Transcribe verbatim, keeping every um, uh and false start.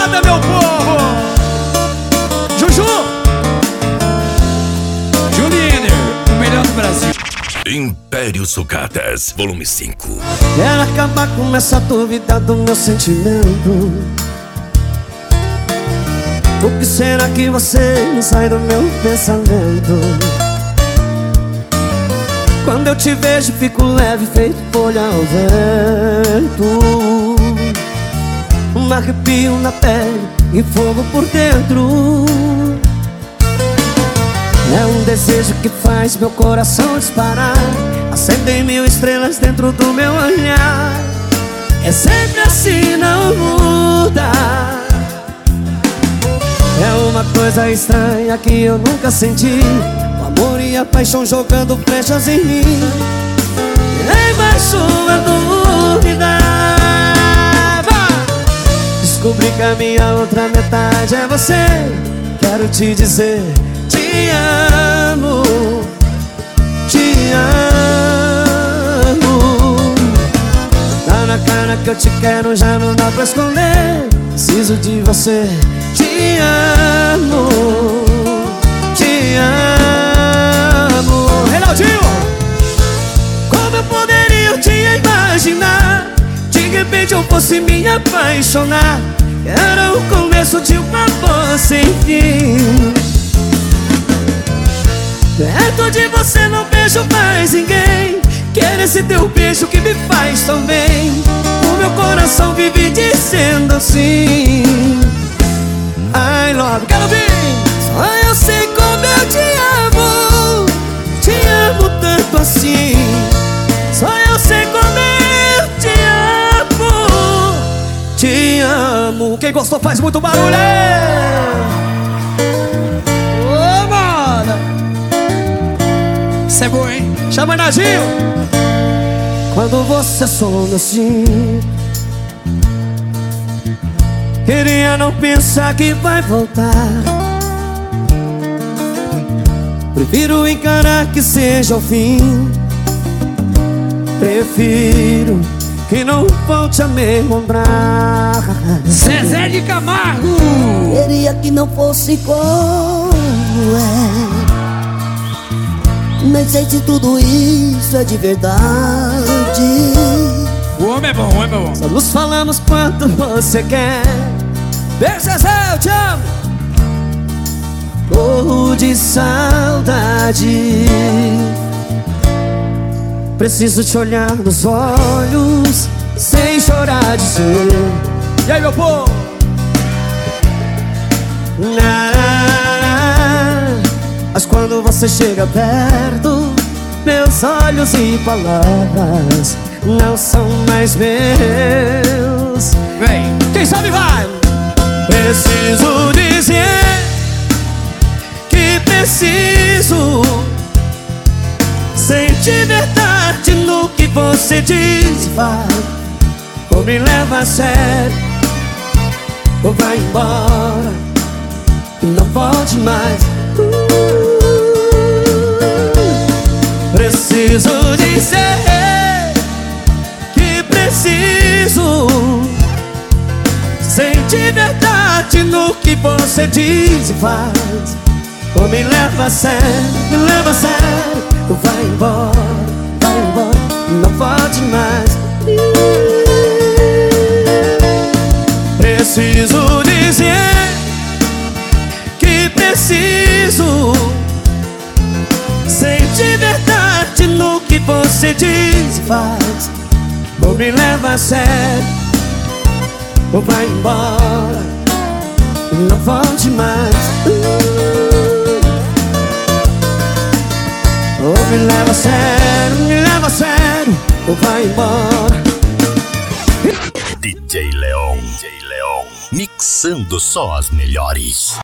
moda, meu povo. Juju Juliner, o melhor do Brasil. Império Sucatas, volume cinco. Quero acabar com essa dúvida do meu sentimento. O que será que você não sai do meu pensamento? Quando eu te vejo fico leve, feito folha ao vento. Um arrepio na pele e fogo por dentro. É um desejo que faz meu coração disparar. Acendem mil estrelas dentro do meu olhar. É sempre assim, não muda. É uma coisa estranha que eu nunca senti. O amor e a paixão jogando flechas em mim. Nem mais sua dúvida. Descobri que a minha outra metade é você. Quero te dizer, te amo, te amo. Tá na cara que eu te quero, já não dá pra esconder. Preciso de você. Te amo, te amo. Reinaldinho, como eu poderia te imaginar? De repente eu fosse me apaixonar. Era o começo de um amor sem fim. Perto de você não vejo mais ninguém. Quero esse teu beijo que me faz tão bem. O meu coração vive dizendo assim: I love, quero ouvir. Só eu sei como eu te amo. Te amo tanto assim. Só eu sei como eu te amo. Te amo. quem gostou faz muito barulho. Ô, mano, isso é bom, hein? Chama Nadinho. Quando você some assim, queria não pensar que vai voltar. Prefiro encarar que seja o fim. Prefiro que não volte a me encontrar. Zezé de Camargo. Queria que não fosse como é. Nem sei se tudo isso é de verdade. O homem é bom, o homem é bom. Só nos falamos quanto você quer. Beijo, Zezé, eu te amo. Morro de saudade. Preciso te olhar nos olhos sem chorar de ser. E aí, meu povo? Mas quando você chega perto, meus olhos e palavras não são mais meus. Vem, quem sabe vai. Preciso dizer que preciso sentir verdade no que você diz e faz. Ou me leva a sério, ou vai embora e não pode mais. uh, Preciso dizer que preciso sentir verdade no que você diz e faz. Ou me leva a sério, me leva a sério, ou vai embora, vai embora e não pode mais. Preciso dizer que preciso sentir verdade no que você diz e faz. Ou me leva a sério, ou vai embora e não volte mais. Ou me leva a sério, me leva a sério, ou vai embora. D J Leon, D J Leon, mixando só as melhores.